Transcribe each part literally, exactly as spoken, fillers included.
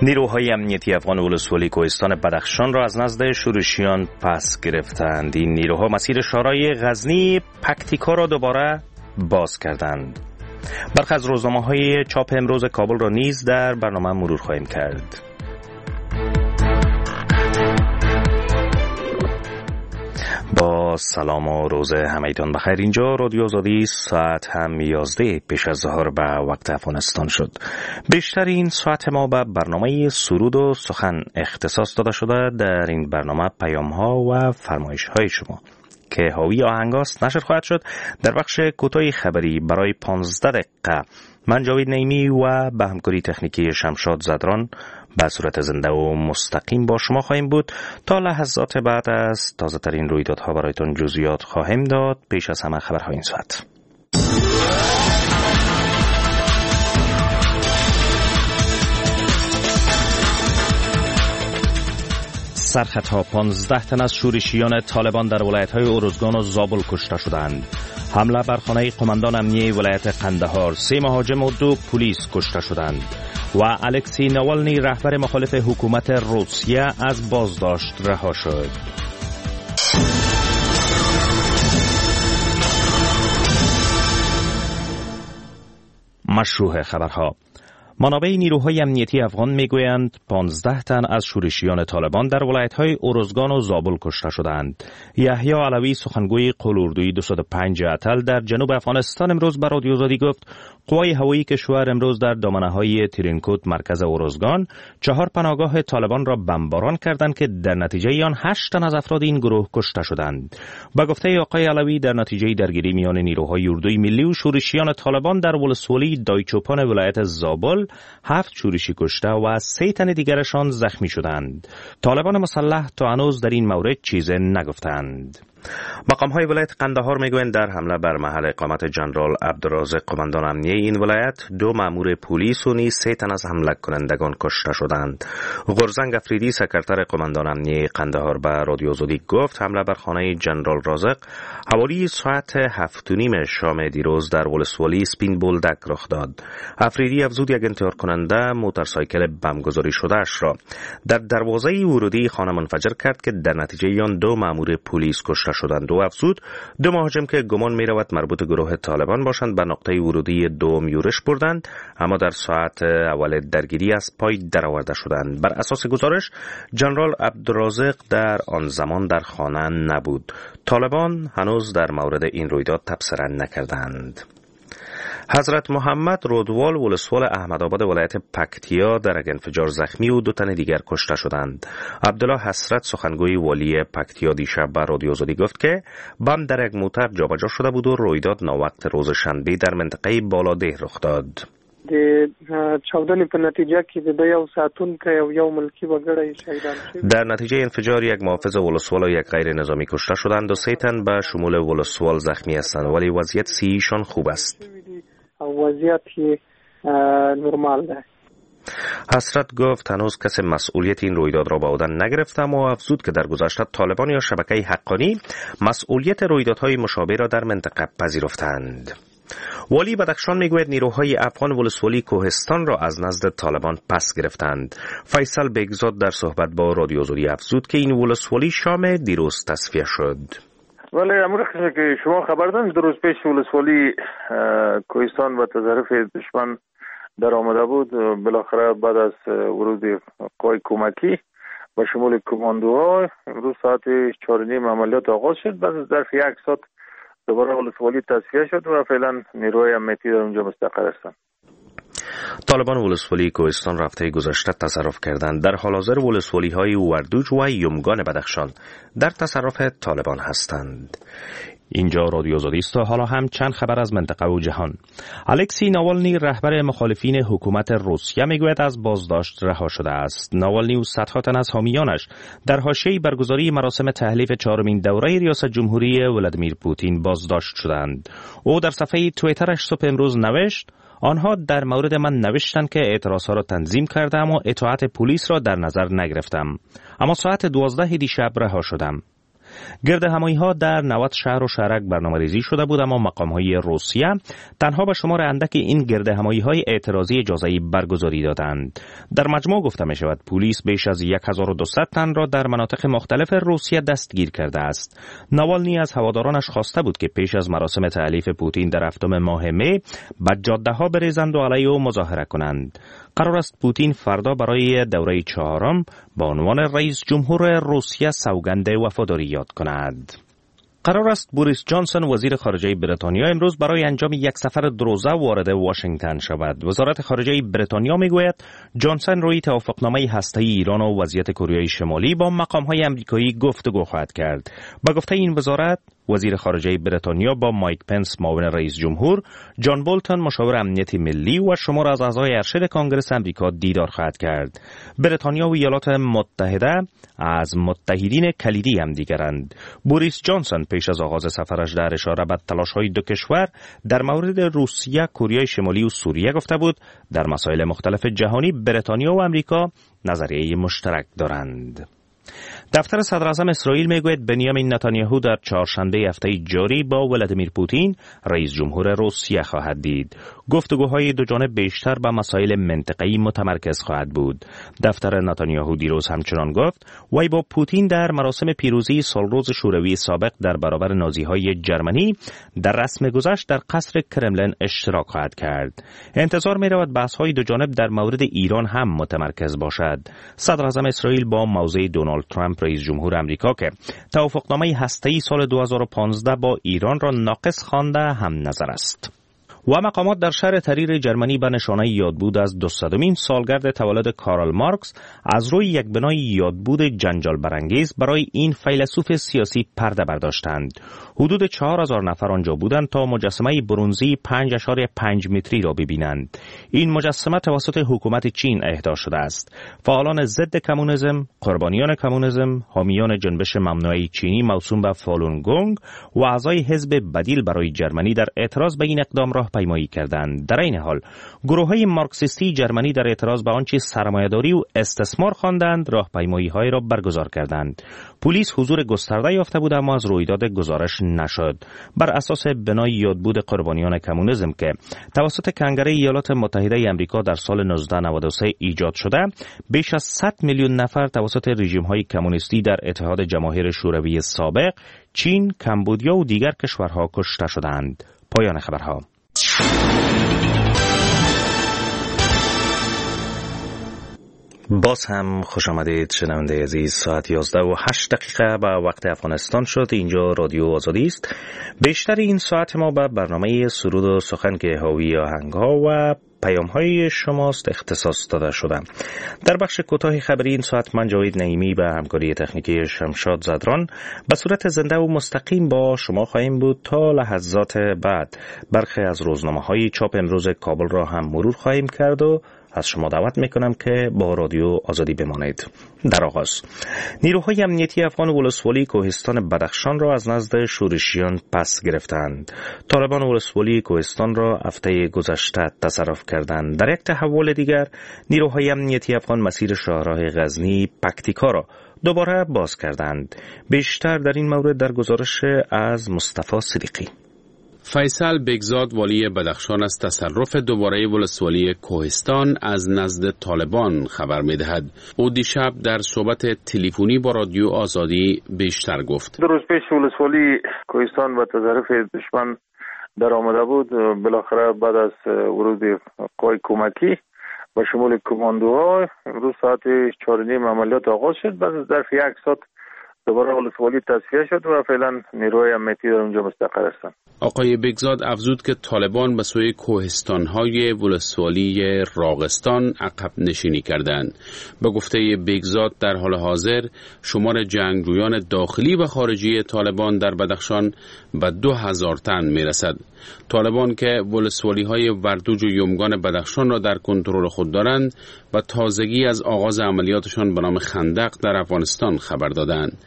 نیروهای امنیتی افغان ولسوالی کوهستان بدخشان را از نزد شورشیان پس گرفتند. این نیروها مسیر شورای غزنی پکتیکا را دوباره باز کردند. برخی از روزنامه‌های چاپ امروز کابل را نیز در برنامه مرور خواهیم کرد. با سلام و روز همگیتان بخیر. اینجا رادیو آزادی، ساعت هم یازده پیش از ظهر به وقت افغانستان شد. بیشتر این ساعت ما به برنامه سرود و سخن اختصاص داده شده. در این برنامه پیام ها و فرمایش های شما که حاوی آهنگاست نشر خواهد شد. در بخش کوتاه خبری برای پانزده دقیقه من جاوید نعیمی و به همکاری تکنیکی شمشاد زدران به صورت زنده و مستقیم با شما خواهیم بود. تا لحظات بعد از تازه ترین رویدادها برایتان جزئیات خواهیم داد. پیش از همه خبرهای این ساعت. سرخطها پانزده تن از شورشیان طالبان در ولایت‌های اروزگان و زابل کشته شدند. حمله بر خانه قماندان امنیه ولایت قندهار، سه مهاجم و دو پلیس کشته شدند. و الکسی ناوالنی رهبر مخالف حکومت روسیه از بازداشت رها شد. مشروع خبرها. منابع نیروهای امنیتی افغان میگویند پانزده تن از شورشیان طالبان در ولایت‌های اروزگان و زابل کشته شدند. یحیی علوی سخنگوی قلوردوی دویست و پنج اتل در جنوب افغانستان امروز به رادیو آزادی گفت قوای هوایی کشور امروز در دامنه‌های ترینکوت مرکز اروزگان چهار پناهگاه طالبان را بمباران کردند که در نتیجه آن هشت تن از افراد این گروه کشته شدند. به گفته آقای علوی در نتیجه درگیری میان نیروهای اردوی ملی و شورشیان طالبان در ولسوالی دایچوپان ولایت زابل هفت شورشی کشته و سه تن دیگرشان زخمی شدند. طالبان مسلح تا هنوز در این مورد چیزی نگفتند. مقام‌های ولایت قندهار میگویند در حمله بر محل اقامت جنرال عبدالرازق قماندان امنیه این ولایت دو مأمور پلیس و نیز سه تن از حمله کنندگان کشته شدند. غرزنگ افریدی سکرتر قماندان امنیه قندهار به رادیو آزادی گفت حمله بر خانه جنرال رازق حوالی ساعت هفت و نیم شام دیروز در ولسوالی سپین بولدک رخ داد. افریدی افزود یک انتحار کننده موتورسایکل بمبگذاری شده اش را در دروازه ورودی خانه منفجر کرد که در نتیجه آن دو مأمور پلیس کشته شدند. و افزود دو مهاجم که گمان می رود مربوط گروه طالبان باشند به نقطه ورودی دوم یورش بردند، اما در ساعت اول درگیری از پای درآورده شدند. بر اساس گزارش جنرال عبدالرازق در آن زمان در خانه نبود. طالبان هنوز در مورد این رویداد تبصره نکردند. حضرت محمد رودوال ولسوال احمدآباد ولایت پکتیا در یک انفجار زخمی و دو تن دیگر کشته شدند. عبدالله حسرت سخنگوی والی پکتیا دیشب به رادیو آزادی گفت که بم در یک موتر جابجا شده بود و رویداد ناوقت روز شنبه در منطقه بالاده رخ داد. د چاودنې په نتیجه کې د یو ساتونکی او یو ملکی وګړی شهیدان شوي. در نتیجه انفجار یک محافظ ولسوال و یک غیر نظامی کشته شدند و سه تن به شمول ولسوال زخمی هستند، ولی وضعیت صحیشان خوب است. او وضعیت نرمال ده. حسرت گفت هنوز کسی مسئولیت این رویداد را به عهده نگرفته و افزود که در گذشته طالبان یا شبکه حقانی مسئولیت رویدادهای مشابه را در منطقه پذیرفتند. والی بدخشان میگوید نیروهای افغان ولسوالی کوهستان را از نزد طالبان پس گرفتند. فیصل بگزاد در صحبت با رادیو آزادی افزود که این ولسوالی شام دیروز تصفیه شد. ولی امروز که شما خبر دارید دو روز پیش ولسوالی کوهستان و تظاهر دشمن در آمده بود. بالاخره بعد از ورود قوای کمکی و شمول کماندوها امروز ساعت چهار و نیم عملیات آغاز شد. بعد از ظرف یک ساعت دوباره ولسوالی تصفیه شد و فعلا نیروهای امنیتی در اونجا مستقر هستند. طالبان ولسوالی کوهستان رفته گذشته تصرف کردند. در حال حاضر ولسوالی های وردوج و یمگان بدخشان در تصرف طالبان هستند. اینجا رادیو آزادی است و حالا هم چند خبر از منطقه و جهان. الکسی ناوالنی رهبر مخالفین حکومت روسیه میگوید از بازداشت رها شده است. ناوالنی و صدها تن از حامیانش در حاشیه برگزاری مراسم تحلیف چهارمین دوره ریاست جمهوری ولادیمیر پوتین بازداشت شدند. او در صفحه توییترش صبح امروز نوشت آنها در مورد من نوشتند که اعتراضها را تنظیم کردم و اطاعت پلیس را در نظر نگرفتم، اما ساعت دوازده دیشب رها شدم. گردهمایی ها در نود شهر و شهرک برنامه‌ریزی شده بود، اما مقام‌های روسیه تنها به شمار اندکی این گردهمایی‌های اعتراضی اجازه برگزاری دادند. در مجموع گفته می شود پلیس بیش از هزار و دویست تن را در مناطق مختلف روسیه دستگیر کرده است. ناوالنی از هوادارانش خواسته بود که پیش از مراسم تألیف پوتین در هفتم ماه می به جاده‌ها بریزند و علیه او مظاهره کنند. قرار است پوتین فردا برای دوره چهارم با عنوان رئیس جمهور روسیه سوگند وفاداری یاد کند. قرار است بوریس جانسون وزیر خارجه بریتانیا امروز برای انجام یک سفر دروزه وارد واشنگتن شود. وزارت خارجه بریتانیا میگوید جانسون روی توافقنامه هسته‌ای ایران و وضعیت کره شمالی با مقام‌های آمریکایی گفتگو خواهد کرد. با گفته این وزارت، وزیر خارجه بریتانیا با مایک پنس معاون رئیس جمهور، جان بولتون مشاور امنیت ملی و شمار از اعضای ارشد کانگرس آمریکا دیدار خواهد کرد. بریتانیا و ایالات متحده از متحدین کلیدی هم دیگرند. بوریس جانسون پیش از آغاز سفرش در اشاره به تلاش‌های دو کشور در مورد روسیه، کره شمالی و سوریه گفته بود در مسائل مختلف جهانی بریتانیا و آمریکا نظریه مشترک دارند. دفتر صدر اعظم اسرائیل میگوید بنیامین نتانیاهو در چهارشنبه هفته جاری با ولادیمیر پوتین رئیس جمهور روسیه خواهد دید. گفتگوهای دو جانب بیشتر به مسائل منطقه‌ای متمرکز خواهد بود. دفتر نتانیاهو دیروز همچنان گفت وی با پوتین در مراسم پیروزی سالروز شوروی سابق در برابر نازی‌های جرمنی در رسم گذشت در قصر کرملین اشتراک خواهد کرد. انتظار می‌رود بحث‌های دو جانب در مورد ایران هم متمرکز باشد. صدر اعظم اسرائیل با موضع دونالد ترامپ رئیس جمهور آمریکا که توافقنامه هسته‌ای سال دو هزار و پانزده با ایران را ناقص خوانده هم نظر است. و مقامات در شهر تریر جرمنی به نشانه یادبود از دویستمین سالگرد تولد کارل مارکس از روی یک بنای یادبود جنجال برانگیز برای این فیلسوف سیاسی پرده برداشتند. حدود چهار هزار نفر آنجا بودند تا مجسمه برنزی پنج اشاری پنج متری را ببینند. این مجسمه توسط حکومت چین اهدا شده است. فعالان ضد کمونیسم، قربانیان کمونیسم، حامیان جنبش ممنوعه چینی موسوم به فالون گونگ و اعضای حزب بدیل برای جرمنی در اعتراض به این اقدام راه پیمایی کردند. در این حال گروه‌های مارکسیستی جرمنی در اعتراض به آنچه سرمایه‌داری و استثمار خواندند راهپیمایی‌های را برگزار کردند. پلیس حضور گسترده یافته بود اما از رویداد گزارش نشد. بر اساس بنای یادبود قربانیان کمونیسم که توسط کنگره ایالات متحده آمریکا در سال نوزده نود و سه ایجاد شده، بیش از صد میلیون نفر توسط رژیم‌های کمونیستی در اتحاد جماهیر شوروی سابق، چین، کمبودیا و دیگر کشورها کشته شدند. پایان خبرها. باز هم خوش آمدید شنونده عزیز. ساعت یازده و هشت دقیقه به وقت افغانستان شد. اینجا رادیو آزادی است. بیشتر این ساعت ما به برنامه سرود و سخن که حاوی آهنگ‌ها و پیام‌های شماست اختصاص داده شده. در بخش کوتاه خبری این ساعت من جاوید نعیمی به همکاری تکنیکی شمشاد زدران به صورت زنده و مستقیم با شما خواهیم بود تا لحظات بعد. برخی از روزنامه‌های چاپ امروز کابل را هم مرور خواهیم کرد و از شما دعوت میکنم که با رادیو آزادی بمانید. در آغاز نیروهای امنیتی افغان ولسوالی کوهستان بدخشان را از نزد شورشیان پس گرفتند. طالبان ولسوالی کوهستان را هفته گذشته تصرف کردند. در یک تحول دیگر نیروهای امنیتی افغان مسیر شاهراه غزنی پکتیکا را دوباره باز کردند. بیشتر در این مورد در گزارش از مصطفی صدیقی. فیصل بگزاد والی بدخشان از تصرف دوباره ولسوالی کوهستان از نزد طالبان خبر می‌دهد. او دیشب در صحبت تلفنی با رادیو آزادی بیشتر گفت. دو روز پیش ولسوالی کوهستان به تصرف دشمن در آمده بود. بالاخره بعد از ورود قوای کمکی با شمول کماندوها امروز ساعت چهار و نیم عملیات آغاز شد. بعد از ظرف یک ساعت دوباره ولسوالی تصفیه شد و فعلا نیروهای امنیتی در اونجا مستقر هستند. آقای بگزاد افزود که طالبان به سوی کوهستان‌های ولسوالی راغستان عقب نشینی کردند. به گفته بگزاد در حال حاضر شمار جنگجویان داخلی و خارجی طالبان در بدخشان به دو هزار تن میرسد. طالبان که ولسوالی‌های وردوج و یمگان بدخشان را در کنترل خود دارند و تازگی از آغاز عملیاتشان به نام خندق در افغانستان خبر دادند.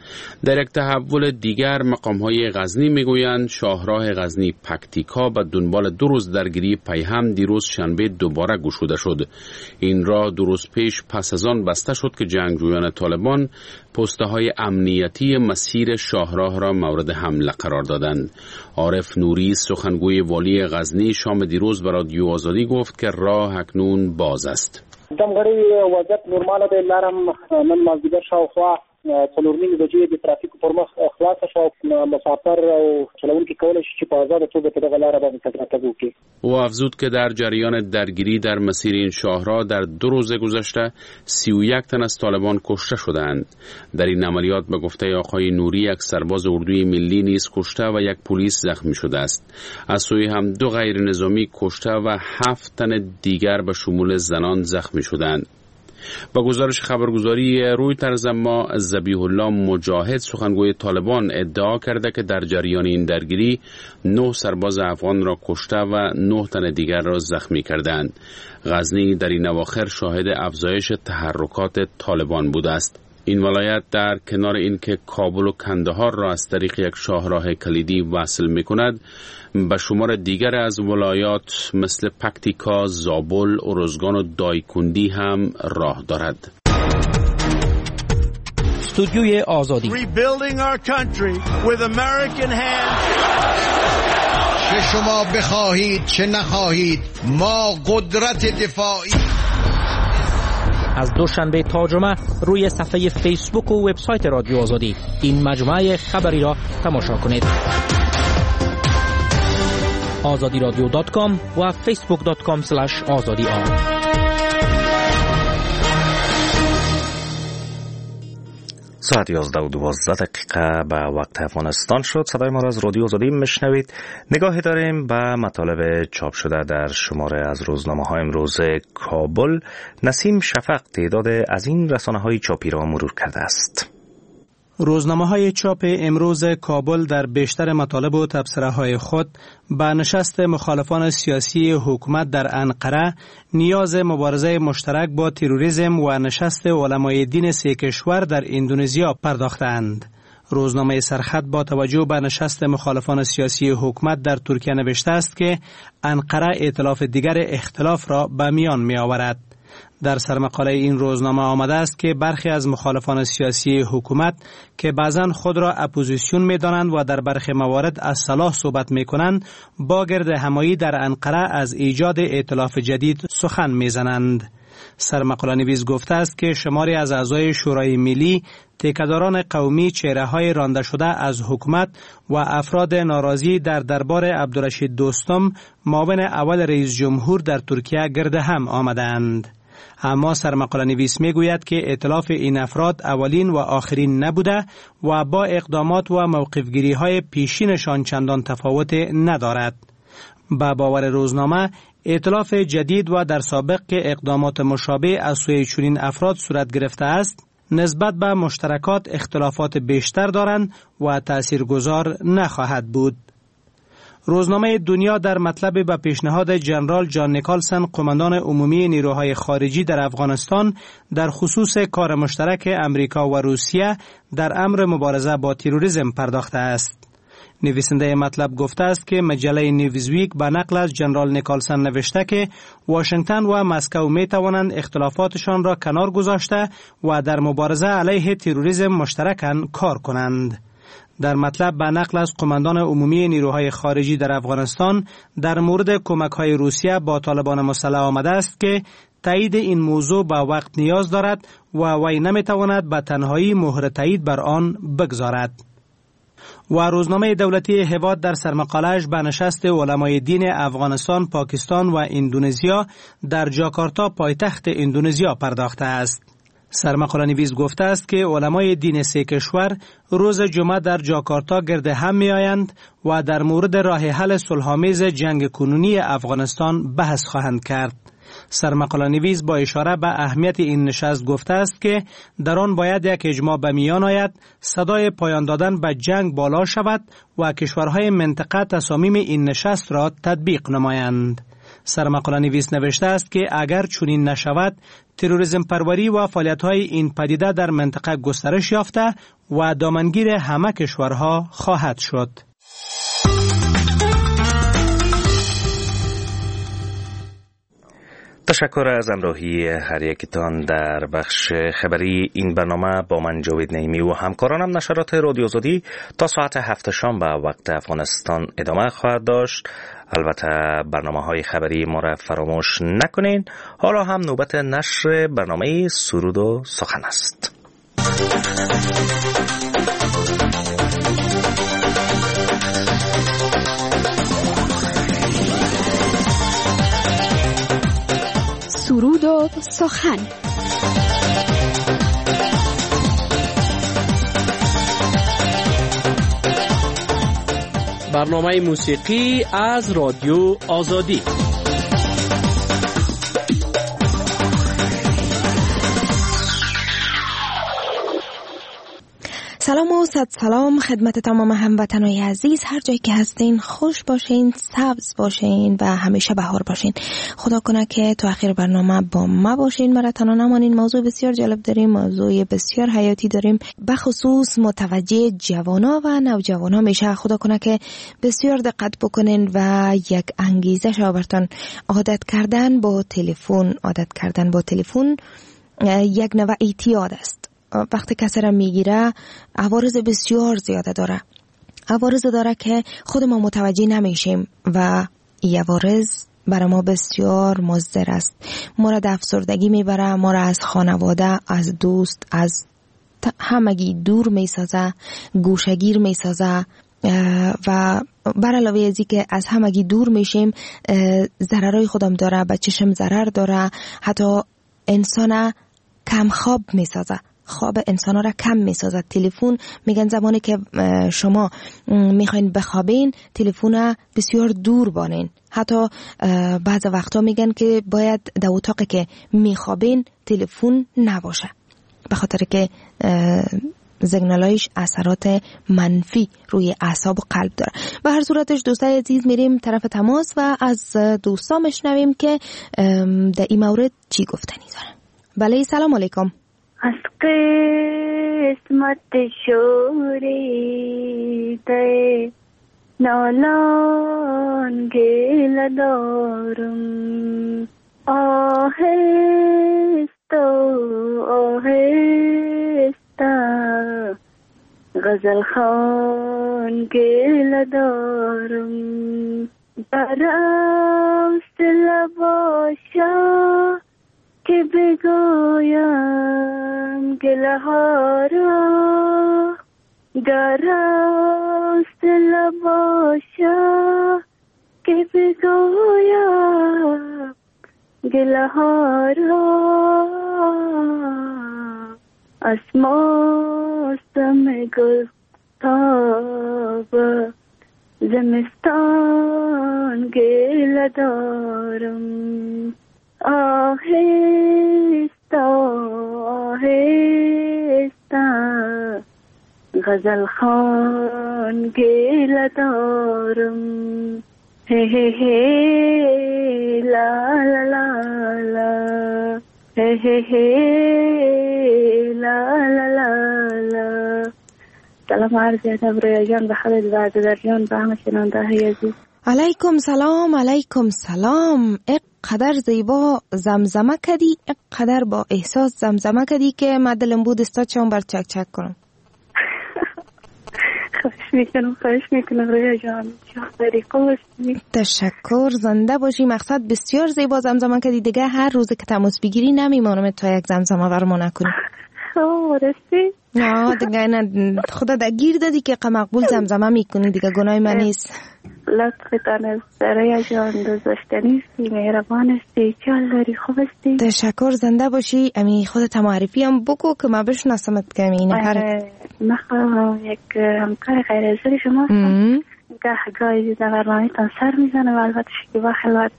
در یک تحول دیگر مقام‌های غزنی میگویند شاهراه غزنی پکتیکا به دنبال دو روز درگیری پیهم دیروز شنبه دوباره گشوده شد. این راه دو روز پیش پس از آن بسته شد که جنگجویان طالبان پست‌های امنیتی مسیر شاهراه را مورد حمله قرار دادند. عارف نوری سخنگوی والی غزنی شام دیروز به رادیو آزادی گفت که راه اکنون باز است. دمغری وضعیت نرمال دی لارم نن مازدیګر شاوخوا څلور نیمې بجې د ترافیک پر مخ خلاصه شو مسافر او چلوونکي کولی شي چې په آزاده توګه په دغه لاره باندې تګ راتګ وکړي. او افزود که در جریان درگیری در مسیر این شاهراه در دو روز گذشته سی و یک تن از طالبان کشته شدند. در این عملیات به گفته آقای نوری یک سرباز اردوی ملی نیز کشته و یک پلیس زخمی شده است. از سوی هم دو غیر نظامی کشته و هفت تن دیگر به شمول زنان زخمی شدند. با گزارش خبرگزاری رویترز اما ذبیح الله مجاهد سخنگوی طالبان ادعا کرده که در جریان این درگیری نه سرباز افغان را کشته و نه تن دیگر را زخمی کردند. غزنی در این اواخر شاهد افزایش تحرکات طالبان بوده است. این ولایت در کنار اینکه کابل و کندهار را از طریق یک شاهراه کلیدی وصل می‌کند، به شمار دیگر از ولایات مثل پکتیکا، زابل، ارزگان و دایکندی هم راه دارد. استودیوی آزادی. چه شما بخواهید چه نخواهید ما قدرت دفاعی. از دوشنبه تا جمعه روی صفحه فیسبوک و وبسایت رادیو آزادی این مجموعه خبری را تماشا کنید. آزادی رادیو دات کام و فیسبوک دات کام اسلش آزادی آر. ساعت یازده و دوازده دقیقه به وقت افغانستان شد. صدای ما را از رادیو آزادی میشنوید. نگاهی داریم به مطالب چاپ شده در شماره از روزنامه های امروز کابل. نسیم شفق تعداد از این رسانه های چاپی را مرور کرده است. روزنامه های چاپ امروز کابل در بیشتر مطالب و تبصره های خود به نشست مخالفان سیاسی حکومت در انقره، نیاز مبارزه مشترک با تروریسم و نشست علمای دین سه کشور در اندونزیا پرداختند. روزنامه سرخط با توجه به نشست مخالفان سیاسی حکومت در ترکیه نوشته است که انقره ائتلاف دیگر اختلاف را به میان می آورد. در سرمقاله این روزنامه آمده است که برخی از مخالفان سیاسی حکومت که بعضاً خود را اپوزیسیون می دانند و در برخی موارد از صلاح صحبت می کنند، با گرد همایی در انقره از ایجاد ائتلاف جدید سخن می زنند. سرمقاله نویس گفته است که شماری از اعضای شورای ملی، تیکه‌داران قومی، چهره‌های رانده شده از حکومت و افراد ناراضی در دربار عبدالرشید دوستم، معاون اول رئیس جمهور در ترکیه گرد هم آمدند. اما سرمقاله نویس می گوید که ائتلاف این افراد اولین و آخرین نبوده و با اقدامات و موقفگیری های پیشینشان چندان تفاوت ندارد. با باور روزنامه، ائتلاف جدید و در سابق که اقدامات مشابه از سوی چنین افراد صورت گرفته است، نسبت به مشترکات اختلافات بیشتر دارند و تاثیرگذار نخواهد بود. روزنامه دنیا در مطلب به پیشنهاد جنرال جان نیکلسن، قماندان عمومی نیروهای خارجی در افغانستان، در خصوص کار مشترک امریکا و روسیه در امر مبارزه با تروریسم پرداخته است. نویسنده مطلب گفته است که مجله نیوزویک به نقل از جنرال نیکلسن نوشته که واشنگتن و مسکو می توانند اختلافاتشان را کنار گذاشته و در مبارزه علیه تروریسم مشترکاً کار کنند. در مطلب به نقل از قماندان عمومی نیروهای خارجی در افغانستان در مورد کمک‌های روسیه با طالبان مسلح آمده است که تایید این موضوع به وقت نیاز دارد و وی نمی‌تواند به تنهایی مهر تایید بر آن بگذارد. و روزنامه دولتی هواد در سرمقاله‌اش به نشست علمای دین افغانستان، پاکستان و اندونزیا در جاکارتا پایتخت اندونزیا پرداخته است. سرمقاله نویس گفته است که علمای دین سه کشور روز جمعه در جاکارتا گرد هم می آیند و در مورد راه حل صلح‌آمیز جنگ کنونی افغانستان بحث خواهند کرد. سرمقاله نویس با اشاره به اهمیت این نشست گفته است که در آن باید یک اجماع به میان آید، صدای پایان دادن به جنگ بالا شود و کشورهای منطقه تصامیم این نشست را تطبیق نمایند. سرمقاله نویس نوشته است که اگر چنین نشود، تروریسم پروری و فعالیت‌های این پدیده در منطقه گسترش یافته و دامنگیر همه کشورها خواهد شد. تشکر از همراهی هر یکتان در بخش خبری این برنامه. با من جاوید نعیمی و همکارانم نشرات رادیو آزادی تا ساعت هفت شام به وقت افغانستان ادامه خواهد داشت. البته برنامه های خبری ما را فراموش نکنین. حالا هم نوبت نشر برنامه سرود و سخن است. سرود و سخن. برنامه موسیقی از رادیو آزادی. سلام و صد سلام خدمت تمام هموطنای عزیز، هر جایی که هستین خوش باشین، سبز باشین و همیشه بهار باشین. خدا کنه که تو آخر برنامه با ما باشین، مرا تنها نمانین. موضوع بسیار جالب داریم، موضوع بسیار حیاتی داریم، بخصوص متوجه جوانا و نوجوانا میشه. خدا کنه که بسیار دقت بکنین و یک انگیزه شو برتون. عادت کردن با تلفن، عادت کردن با تلفن یک نوع اعتیاد است. وقتی کسی را میگیره عوارض بسیار زیاده داره، عوارض داره که خود ما متوجه نمیشیم و این عوارض برای ما بسیار مضر است. ما را در افسردگی میبره، ما را از خانواده، از دوست، از همگی دور میسازه، گوشگیر میسازه و بر علاوه ازی که از همگی دور میشیم ضررهای خودم داره، به چشم ضرر داره، حتی انسان کم خواب میسازه، خواب انسان را کم میسازد. تلفن میگن زمانی که شما میخواین بخوابین تلفن بسیار دور بانین. حتی بعض وقتا میگن که باید در اتاقی که میخوابین تلفن نباشه، به خاطر که سیگنالایش اثرات منفی روی اعصاب و قلب داره. به هر صورتش دوستای عزیز میریم طرف تماس و از دوستا میشنویم که در این مورد چی گفتنی داره. بله سلام علیکم. از قسمت شوریده نالان گل دارم، آهست آهست غزل خان گل دارم، براست لباشا که بگویم گله ها را، دراست لباشا که بگویم گله ها را، از موسم گلتاب زمستان گله دارم، آهست آهست غزل خان گل دارم، هی هی هی لا لا لا لا، هی هی هی لا لا لا لا. سلام عرض ادب رویا جان به حال بعد در جان به همه شنونده های عزیز. علیکم سلام، علیکم سلام. اقدر زیبا زمزمه کردی، اقدر با احساس زمزمه کردی که من دلم بود استا چون بر چک چک کنم. خواهش میکنم خواهش میکنم رویا جان، شاید قوش می. تشکر، زنده باشی. مقصد بسیار زیبا زمزمه کردی، دیگه هر روز که تماس بگیری نمیمانم تا یک زمزمه برما نکنی. آه راستی؟ نه دیگه نه، خدا در گیر دادی که مقبول زمزمه میکنی، دیگه گناه من نیست. لطفتان از رویا جان، دوست داشتنی هستی، مهربان هستی، چال داری، خوب هستی. تشکر، زنده باشی. امی خودت معرفی هم بکو که من بشناسمت که این نفر. من خواهم یک همکار غیر حاضر شما هستم، گاه گاهی در برنامه‌تان سر میزنم. البته شکیبا خلوت.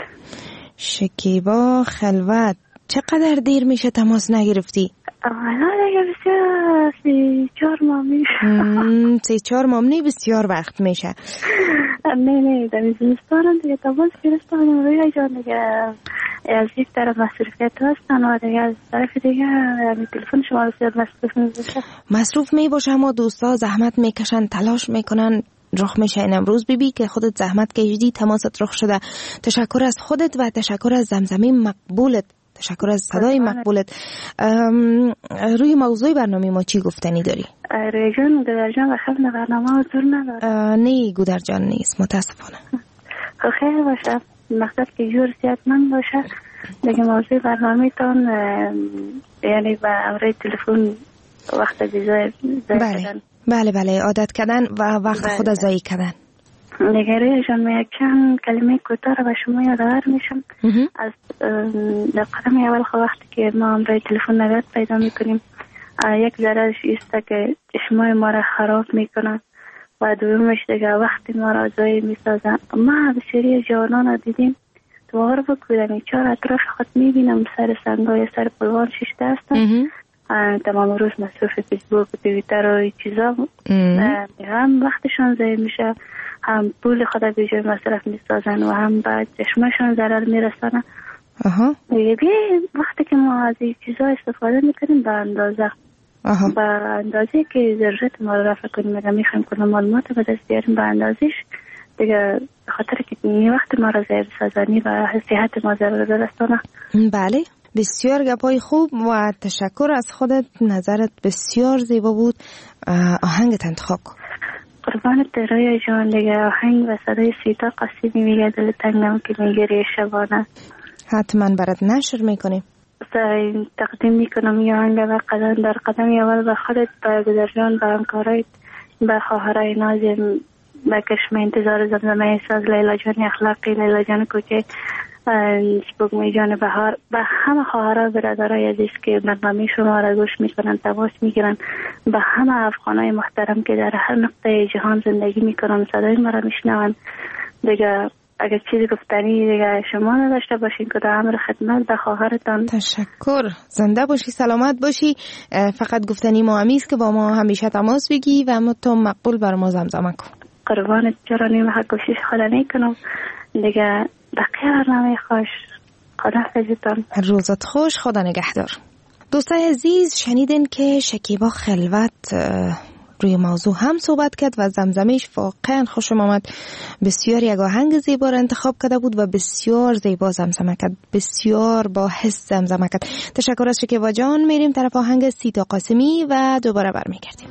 شکیبا خلوت، چقدر دیر میشه تماس نگرفتی؟ والا دیگه بسیار تا سی چهار ماه میشه. سی چهار ماه نه بسیار وقت میشه. نه نه در زمستان دیگه تا باز گرفتم روی جان دیگه از یک طرف مصروفیت هستن و دیگه از طرف دیگه یعنی تلفن شما بسیار مصروف میشه. مصروف می باشه اما دوستا زحمت میکشن تلاش میکنن رخ میشه. این امروز بیبی که خودت زحمت کشیدی تماست رخ شده. تشکر از خودت و تشکر از زمزمه مقبولت. تشکر از صدای مقبولت. روی موضوع برنامه ما چی گفتنی داری؟ روی جان گودرجان و خبر برنامه حضور نداره. نه گودرجان نیست متاسفانه. خیر باشه مقصد که جور صحتمند باشه دیگه. موضوع برنامه تان یعنی با امروی تلفن وقت بیزای بله بله بله عادت کردن و وقت بله. خود ضایع کردن. دیگه روی جان من یک چند کلمه کوتاه رو به شما یادآور میشم. از در قدم اول خود وقتی که ما امروی تلفن نگات پیدا میکنیم یک ذرهش ایسته که چشمای ما را خراب میکنن و دومش دیگه وقتی ما را ضایع میسازن. ما بسیاری جوانان را دیدیم باور بکنید چهار اطراف خود میبینم سر سنگای سر پلوان ششته هستن تمام روز مصروف فیسبوک و توییتر و چیزا هم وقتشان ضایع میشه هم پول خود به جای مصرف میسازن و هم بعد چشمشان ضرر میرسانه. دیگه وقتی که ما از این چیزا استفاده میکنیم به اندازه با اندازه که ضرورت ما رو رفع کنیم اگر میخوایم کنیم معلومات به دست بیاریم به اندازش دیگه خاطر که این وقت ما را ضایع سازنی و صحت ما ضرر برسانه. بله بسیار گپای خوب و تشکر از خودت. نظرت بسیار زیبا بود. آهنگت انتخاب کن. قربانت رویا جان دیگه آهنگ و صدای سیتا قصیمی میگه دل تنگم که میگه شبانه. حتما برات نشر میکنیم. تقدیم میکنم یا آهنگ و قدم در قدم اول به خودت به گودرجان به همکارایت به خواهرای نازم به کشم انتظار زمزمه ساز لیلا جان اخلاقی لیلا جان کوچه سپوږمۍ جان بهار به همه خواهرای برادرای عزیز که برنامه شما را گوش میکنن تماس میگیرن به همه افغانای محترم که در هر نقطه جهان زندگی میکنن صدای ما را میشنون دیگه اگر چیزی گفتنی دیگه شما نداشته باشین که در امر خدمت به خواهرتان. تشکر. زنده باشی سلامت باشی. فقط گفتنی ما همیست که با ما همیشه تماس بگی و ما تو مقبول بر ما زمزمه کن. قربانت چرا نیم کوشش خدا نکنم دیگه. بقیه برنامه خوش. خدا حفظتان. روزت خوش. خدا نگهدار. دوستای عزیز شنیدین که شکیبا خلوت روی موضوع هم صحبت کرد و زمزمهش واقعا خوشم آمد. بسیار یک آهنگ زیبا را انتخاب کرده بود و بسیار زیبا زمزمه کرد. بسیار با حس زمزمه کرد. تشکر از شکیبا جان. میریم طرف آهنگ سیتا قاسمی و دوباره برمیگردیم.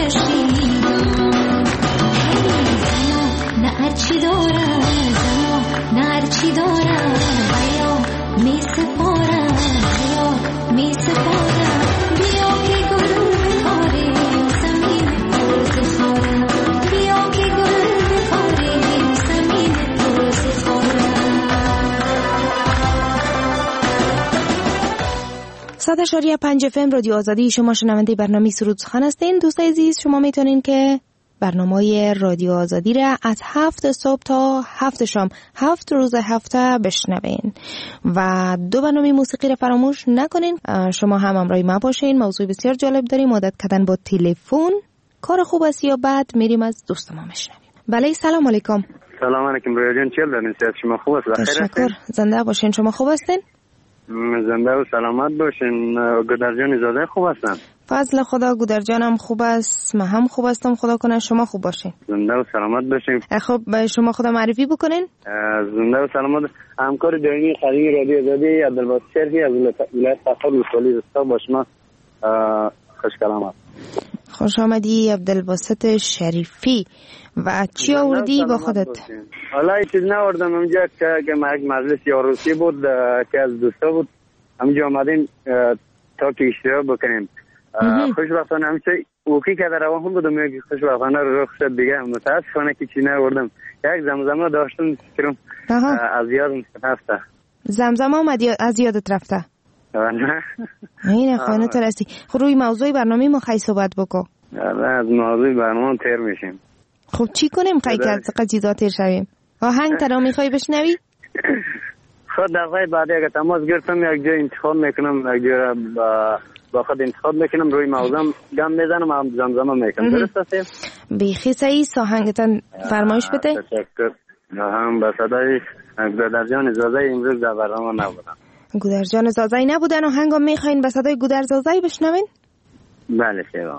صد اشاری پنج اف ام رادیو آزادی، شما شنونده برنامه سرود سخن هستین. دوستای عزیز، شما میتونین که برنامه رادیو آزادی را از هفت صبح تا هفت شام هفت روز هفته بشنوین و دو برنامه موسیقی را فراموش نکنین. شما هم همراه ما باشین. موضوع بسیار جالب داریم، عادت کردن با تلفن کار خوب است یا بد؟ میریم از دوست ما میشنویم. بله، سلام علیکم. سلام علیکم رویا جان، چیل دارین؟ صحت شما خوب است؟ بخیر هستین؟ تشکر. زنده باشین. شما خوب هستین؟ زنده و سلامت باشین. گودر جان زاده خوب هستن؟ فضل خدا، گودر جانم خوب است، من هم خوب هستم، خدا کنه شما خوب باشین. زنده و سلامت باشین. خب شما خدا معرفی بکنین. زنده و سلامت. همکار دائمی خدمه رادیو آزادی عبدالباسط شریفی از ولایت تخار ولسوالی رستا با شما خوش کلام است. خوش آمدی عبدالباسط شریفی. و چی آوردی با خودت؟ حالا این چیز ناوردم اونجا که یک مجلس یاروسی بود که از دوستا بود، همینجا آمدیم تا که اشتراک بکنیم. خوشبختانه همیشه اوکی که در روان بودم که خوشبختانه رخ شد دیگه. متاسفانه که چی ناوردم. یک زمزمه داشتم فکرم از یادم رفته. زمزمه هم از یادت رفته؟ نه این خانه ترستی. خب روی موضوع برنامه ما خیلی صحبت بکن. از موضوع برنامه تیر میشیم. خب چی کنیم خیلی که از قضیزات تیر شویم؟ آهنگ ترا میخوای بشنوی؟ خود دقیقه بعد اگه تماس گرفتم یک جای انتخاب میکنم، یک جای با با خود انتخاب میکنم، روی موضوع گم میزنم و زمزمه میکنم. درست است؟ بیخی صحیح. آهنگتان فرمایش بده. تشکر. هم با صدای گودر جان زازای امروز در برنامه نبودن. گودر جان زازای نبودن. آهنگو میخواین به صدای گودر زازای بشنوین؟ بله شیوا.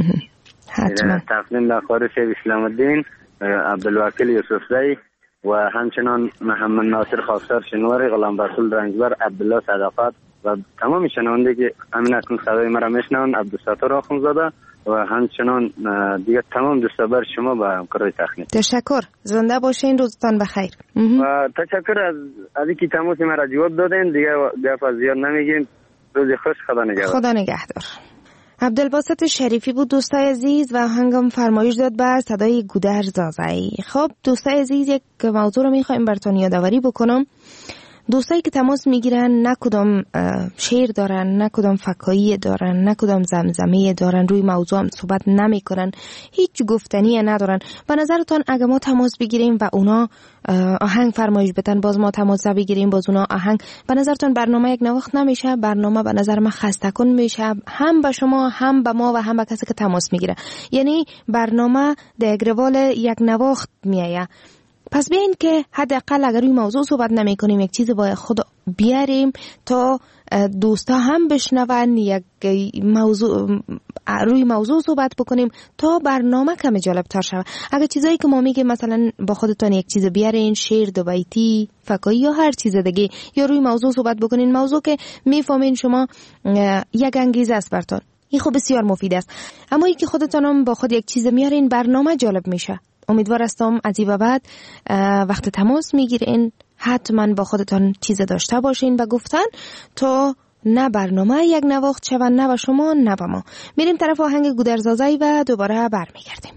حتما. تقدیم به خارج اسلام الدین عبدالوکیل یوسف زی و همچنان محمد ناصر خاکسار شنواری، غلام رسول رنجبر، عبدالله صداقت و تمام شنونده که همین اکنون صدای مرا میشنون، عبدالستار آخونزاده و همچنان دیگه تمام دوستابر شما با همکاری تخنیک. تشکر. زنده باشین. روزتان بخیر. و تشکر از از اینکه تماس مرا جواب دادین. دیگه گپ از زیاد نمیگیم. روز خوش. خدا نگهدار. خدا نگهدار. عبدالباسط شریفی بود دوستای عزیز و هنگام فرمایش داد بر صدای گودر زازایی. خب دوستای عزیز، یک موضوع رو میخوایم براتون یادآوری بکنم. دوستایی که تماس میگیرن نه کدام شعر دارن، نه کدام فکایی دارن، نه کدام زمزمه دارن، روی موضوع هم صحبت نمیکنن، هیچ گفتنی ندارن. به نظرتان اگه ما تماس بگیریم و اونا آهنگ فرمایش بدن، باز ما تماس بگیریم باز اونا آهنگ، به نظرتان برنامه یک نواخت نمیشه؟ برنامه به نظر من خسته کن میشه، هم به شما هم به ما و هم به کسی که تماس میگیره. یعنی برنامه در روال یک نواخت میایه. پس بیاین که حداقل اگر روی موضوع صحبت نمی کنیم یک چیز با خود بیاریم تا دوستا هم بشنون، یک موضوع روی موضوع صحبت بکنیم تا برنامه کم جالب تر شود. اگر چیزایی که ما میگیم مثلا با خودتون یک چیز بیارین، شعر، دو بیتی، فکایی یا هر چیز دیگه، یا روی موضوع صحبت بکنین، موضوع که میفهمین شما یک انگیزه است براتون، این خب بسیار مفید است. اما ای که خودتون هم با خود یک چیز میارین، برنامه جالب میشه. امیدوار هستم از این بعد وقت تماس میگیرین حتما با خودتان چیز داشته باشین و گفتن تا نه برنامه یک نواخت شون، نه با شما نه با ما. میریم طرف آهنگ گودر زازایی و دوباره برمیگردیم.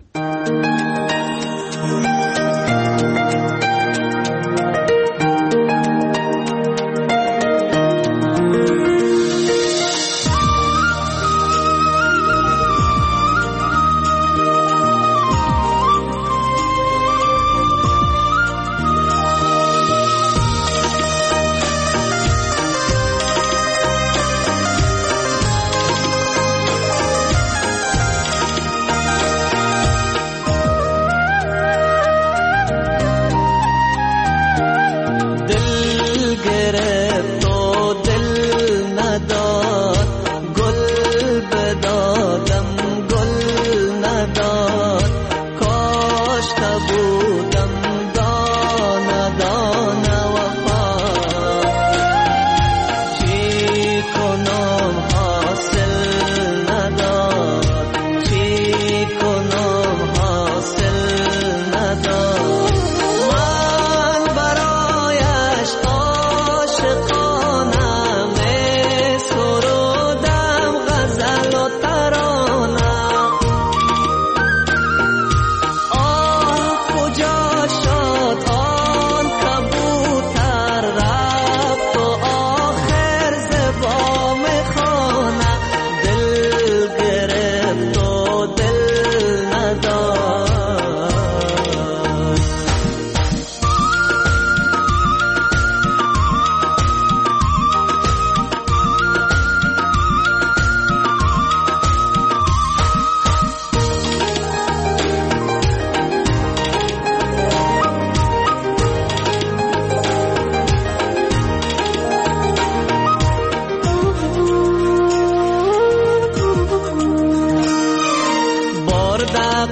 برده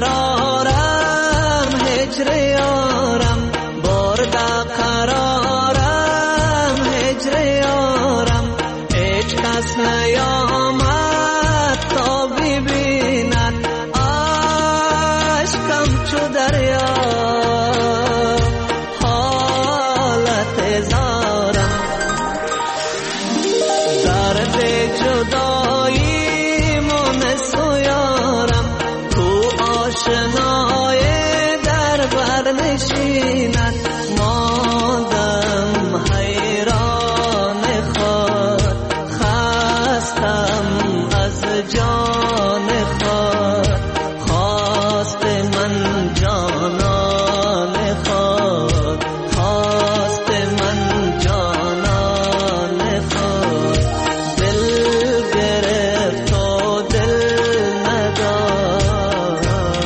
قرارم هجر یارم برده قرارم هجر یارم هیچ کس نیامد تا ببیند عشقم چو دریا حالت زارم درد جدایی من سویارم تو آشنای در بر نشیند مادم حیران خود خستم از جان خود خواست من جانان خود خواست من جانان خود دل گرفت و دل نداد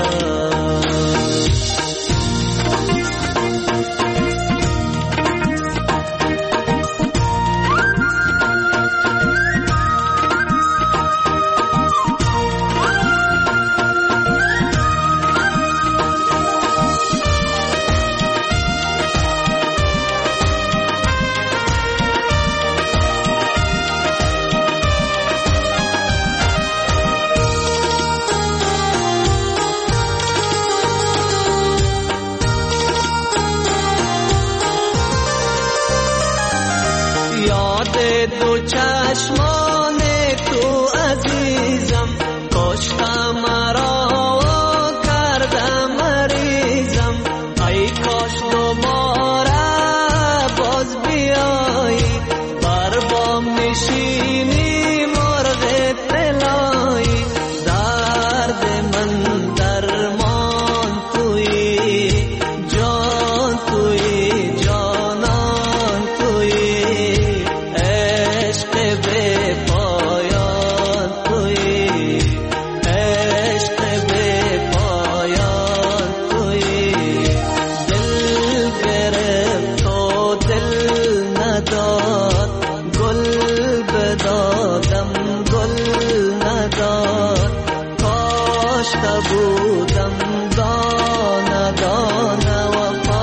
یاد دو چشمان تو عزیزم کشتم مرا و کردم مریضم ای کاش دوباره باز بیایی بر بام نشینی مرغ طلایی درد من درمان تویی جان تویی جانان تویی عشق به پایان تویی عشق به پایان تویی دل گرفت و دل نداد گل بدادم گل نداد کاشته بودم دانه دانه وفا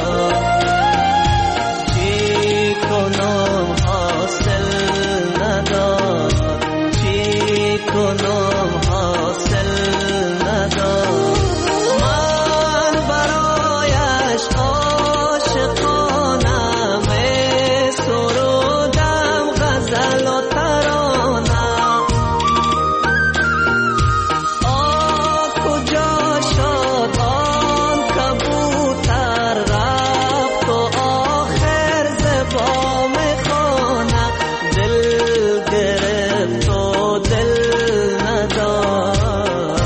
چی کنم حاصل نداد چی کنم حاصل نداد من برایش عاشقانه می سرودم غزل و ترانه آه کجا شد آن کبوتر رفت و آخر زبام خانه دل گرفت و دل نداد.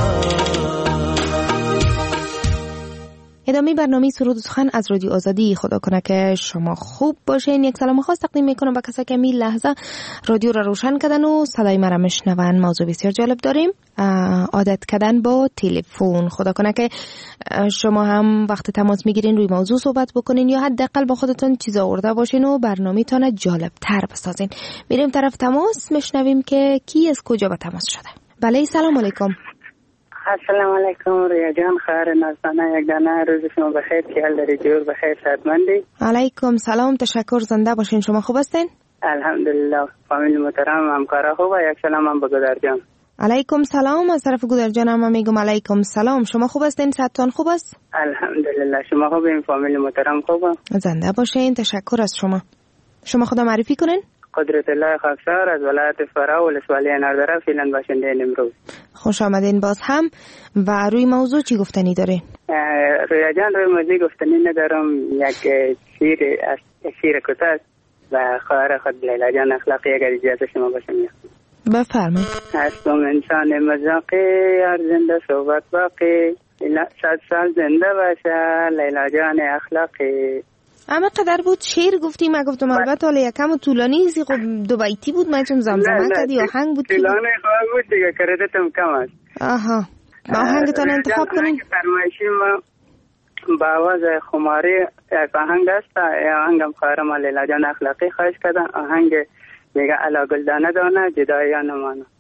ادامه برنامه سرود و سخن از رادیو آزادی. خدا کنه که شما خوب باشین. یک سلام خاص تقدیم میکنم به کسایی که این لحظه رادیو را روشن کردن و صدای مرا میشنون. موضوع بسیار جالب داریم، عادت کردن با تلفن. خدا کنه که شما هم وقت تماس میگیرین روی موضوع صحبت بکنین یا حداقل با خودتون چیز آورده باشین و برنامه تان جالب تر بسازین. میریم طرف تماس، میشنویم که کی از کجا به تماس شده. بله سلام علیکم. السلام علیکم ریا جان، خیر نازدانه یک دانه، روز شما بخیر، خیال داری جور بخیر، صحتمندی؟ علیکم سلام، تشکر، زنده باشین. شما خوب هستین؟ الحمدلله. فامیل محترم، همکارا خوبه؟ یک سلام هم به گودر جان. علیکم سلام، از طرف گودر جان هم میگم علیکم سلام. شما خوب هستین؟ صحتتان خوب است؟ الحمدلله. شما خوبین؟ فامیل محترم خوبه؟ زنده باشین، تشکر از شما. شما خدا معرفی کنین. قدرت الله خاکسار از ولایت فرا ولسوالی نردره فعلا باشنده امروز. خوش آمدین باز هم. و روی موضوع چی گفتنی داره؟ رویا جان روی موضوع گفتنی ندارم. یک شیر شیر کوتاه و خواهر خود لیلا جان اخلاقی اگر اجازه شما باشه میخوام. بفرمایید. هستم انسان مزاقی، هر زنده صحبت باقی، صد سال زنده باشه لیلا جان اخلاقی. اما قدر بود شعر گفتی؟ من گفتم البته حالا یکم طولانی زی، خب دو بیتی بود، من چون زمزمه کردی آهنگ بود. طولانی خواهد بود دیگه، کردتم کم است. آها، با آهنگتان انتخاب کنین. فرمایشی ما با آواز خماری یک آهنگ است، آهنگم خواهرم لیلا جان اخلاقی خواهش کردن، آهنگ میگه علا گلدانه دانه جدایان مانا.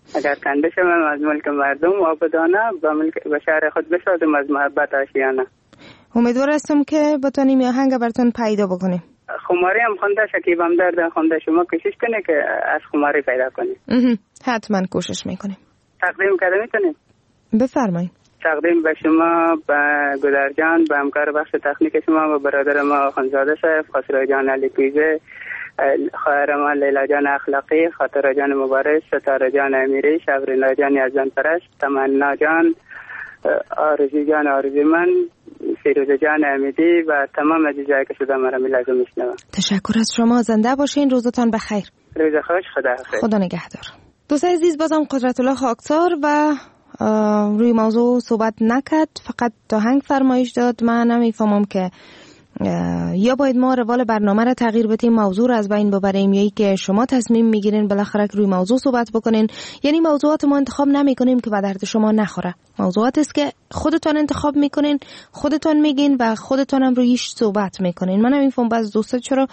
اگر کنده شوم از ملک مردم آبادانه به ملک به شهر خود بسازم از محبت آشیانه. امیدوار هستم که بتونیم یه آهنگ براتون پیدا بکنیم. خماری هم خونده، شکیب همدرد خونده، شما کوشش کنه که از خماری پیدا کنیم. حتما کوشش میکنیم. تقدیم کرده میتونیم؟ بفرمایید. تقدیم به شما، به گدرجان، به همکار بخش تکنیک شما، و برادر ما خانزاده صاحب، خسرو جان علی پیزه، خواهر ما لیلا جان اخلاقی، خاطر جان مبارک، ستاره جان امیری، شبرینا جان یزدان پرست، تمنا جان، آرزی جان آرزی من، فیروز جان امیدی و تمام عزیزایی که صدا مرا لازم میشنوند. تشکر از شما. زنده باشین. روزتان بخیر. روز خوش. خدا حافظ. خدا نگهدار. دوست عزیز، بازم قدرت الله خاکسار و روی موضوع صحبت نکرد، فقط آهنگ فرمایش داد. من نمیفهمم که یا باید ما روال برنامه را تغییر بدیم، موضوع را از بین ببریم، یا ای که شما تصمیم میگیرین بالاخره روی موضوع صحبت بکنین. یعنی موضوعات ما انتخاب نمی کنیم که به درد شما نخوره. موضوعات است که خودتان انتخاب میکنین، خودتان میگین و خودتان هم رویش صحبت میکنین. من نمیفهمم بعض دوستا چرا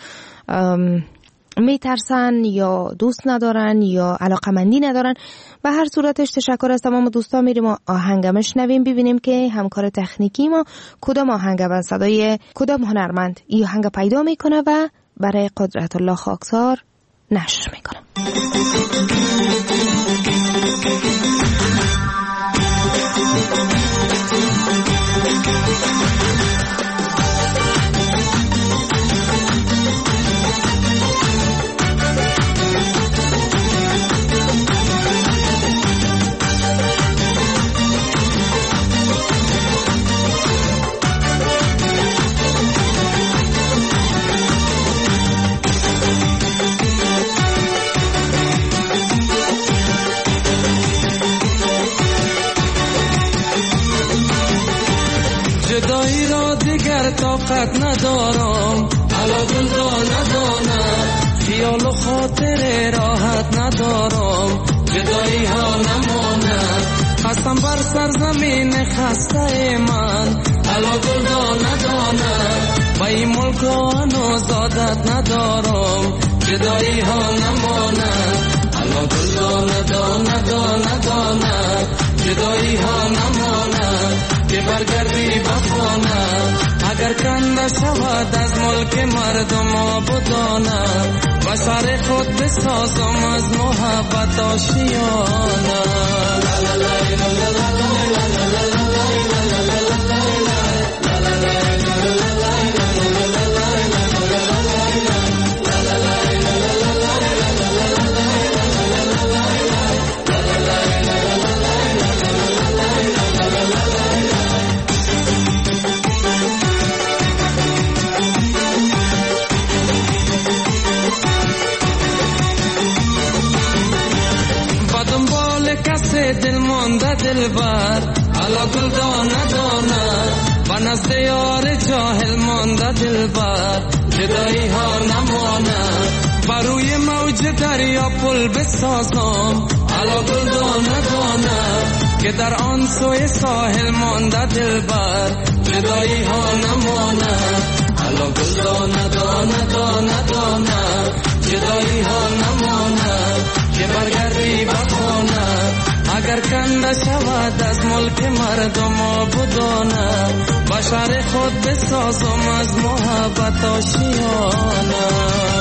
میترسن یا دوست ندارن یا علاقمندی ندارن. به هر صورتش تشکر از تمام دوستا. میریم و آهنگ شنویم، ببینیم که همکار تکنیکی ما کدام آهنگ و صدای کدام هنرمند این آهنگ پیدا میکنه و برای قدرت الله خاکسار نشر میکنه. جدایی را دیگر طاقت ندارم، علا دل را ندانم، خیال و خاطر راحت ندارم، جدایی ها نمانم، خستم بر سرزمین خسته من، علا دل را ندانم، با این ملک هنوز عادت ندارم، جدایی ها نمانم، علا دل را ندانم، ندانم، جدایی ها نمانم، که برگردی بخانم، اگر کنده شود از ملک مردم آبادانم، و سر خود بسازم از محبت آشیانه. دل مانده دلبر، علا گل دانه دانه، و نزد یار جاهل مانده دلبر، جدایی ها نمانه، بروی موج دریا پل بسازم، علا گل دانه دانه، که در آن سوی ساحل مانده دلبر، جدایی ها نمانه، علا گل دانه دانه دانه دانه، جدایی ها نمانه، که برگردی بخانه، اگر کنده شود از ملک مردم آبادانه، با شهر خود بسازم از محبت آشیانه.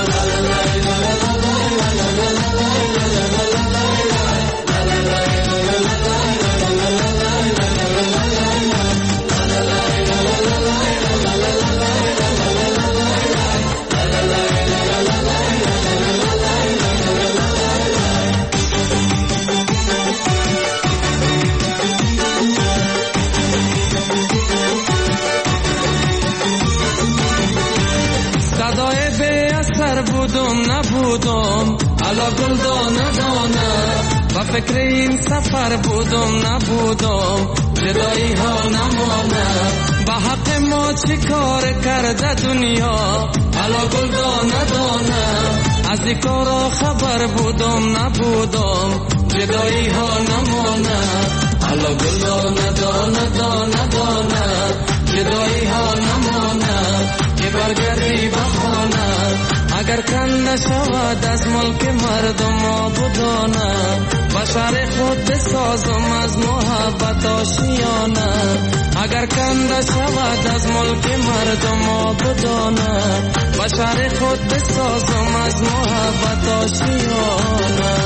بودم نبودم، علا گل دانه دانه، و فکر این سفر بودم نبودم، جدایی ها نمانه، به حق ما چی کار کرده دنیا، علا گل دانه دانه، از این کارا خبر بودم نبودم، جدایی ها نمانه، علا گل دانه دانه دانه دانه، جدایی ها نمانه، که برگردی بخانه، اگر کنده شود از ملک مردم آبادانه، بشر خود بسازم از محبت آشیانه اگر کنده شود از ملک مردم آبادانه بشر خود بسازم از محبت آشیانه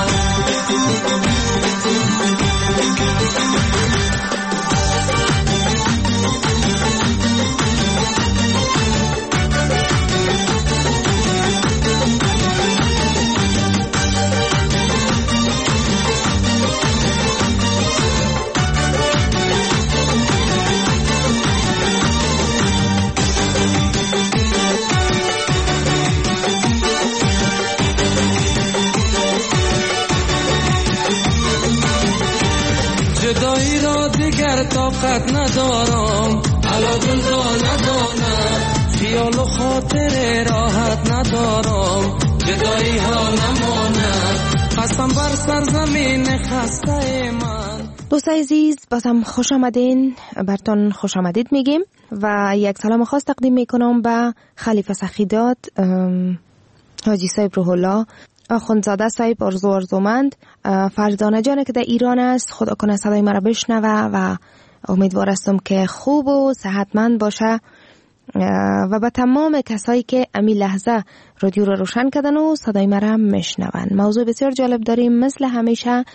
جدایی را دیگر طاقت ندارم علا دل را ندانم خیال و خاطر راحت ندارم جدایی ها نمانم خستم بر سرزمین خسته من. دوستای عزیز بازم خوش آمدین، برتون خوش آمدید میگیم و یک سلام خاص تقدیم میکنم به خلیفه سخیداد، حاجی صاحب روح الله، آخوندزاده صاحب ارزو ارزومند، فرزانه جان که در ایران است. خدا کنه صدای مرا بشنوه و امیدوار هستم که خوب و صحتمند باشه و به تمام کسایی که امی لحظه رادیو رو روشن کردن و صدای مرا میشنون. موضوع بسیار جالب داریم مثل همیشه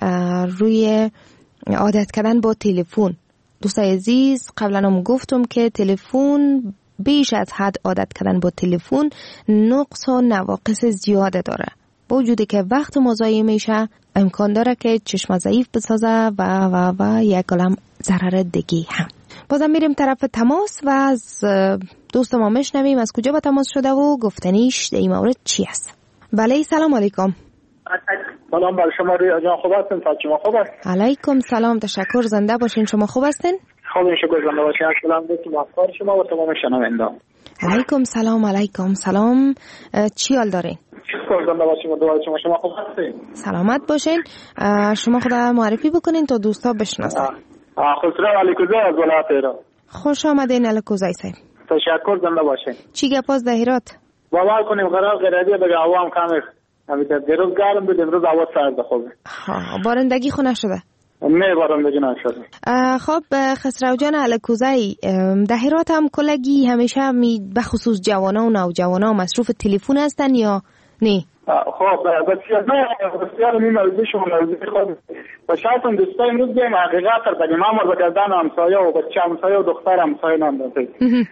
روی عادت کردن با تلفن. دوستای عزیز قبلا هم گفتم که تلفن بیش از حد عادت کردن با تلفن نقص و نواقص زیاده داره، با وجودی که وقت مضایع میشه امکان داره که چشم ضعیف بسازه و و و یک کلم ضرر دیگه هم. بازم میریم طرف تماس و از دوست ما میشنویم از کجا به تماس شده و گفتنیش در این مورد چی است. بله سلام علیکم. سلام بر شما رویا جان، خوب هستین؟ شما خوب است؟ علیکم سلام، تشکر، زنده باشین. شما خوب هستین؟ خوب این شکر، زنده باشین. سلام دوستم افکار شما و تمام شنوندگان. علیکم سلام. علیکم سلام، چی حال دارین؟ شکر، زنده باشین و دعای شما. شما خوب هستین؟ سلامت باشین. شما خدا معرفی بکنین تا دوستا بشناسن. خسرو علیکوزی از ولایت هرات. خوش آمدین علیکوزی صاحب. تشکر، زنده باشین. چی گپاز در هرات؟ باور کنیم قرار قرادی بگه عوام کمی همیشه دیروز گرم بود، امروز هوا سرد خوبه. ها بارندگی خو نشده؟ نه بارندگی نشده. خب خسرو جان علیکوزی، در هرات هم کلگی همیشه می بخصوص جوانا و نوجوانا مصروف تلفن هستن یا نه؟ خب بسیار نه بسیار می موضوع شما موضوع خود و شاید دوستا امروز بیم حقیقت رو بگیم امر بکردن همسایه و بچه همسایه و دختر همسایه ناندازه